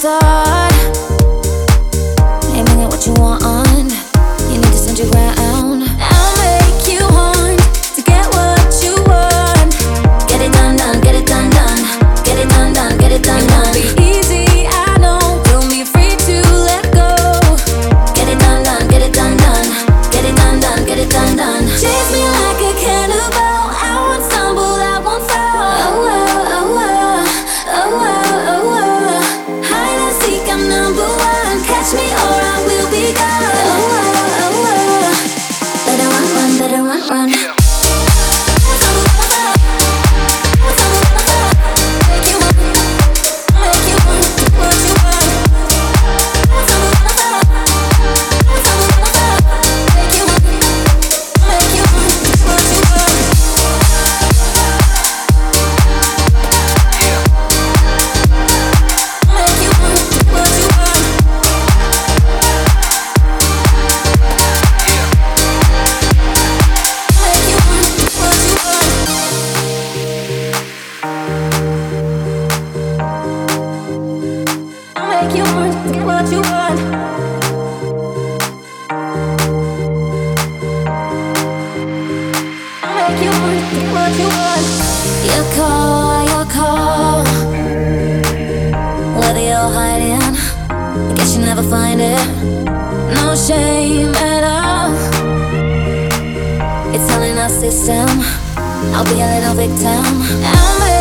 start aiming at what you want. You need to send your ground. I'll make you want to get what you want. Get it done, done, get it done, done. Get it done, done, get it done, done. It won't be easy, I know. Don't be afraid to let go. Get it done, done, get it done, done. Get it done, done, get it done, done. Chase me like a cannibal. I won't stumble, I won't fall. Oh, oh, oh, oh, oh, oh, oh. Hide and seek, I'm number one. Catch me or I will be gone. Oh, oh, oh, oh. Better run, run, better run, run. You want to get what you want. I'll make you want to get what you want. Your call. Whether you're hiding, I guess you never find it. No shame at all. It's all in our system. I'll be a little victim.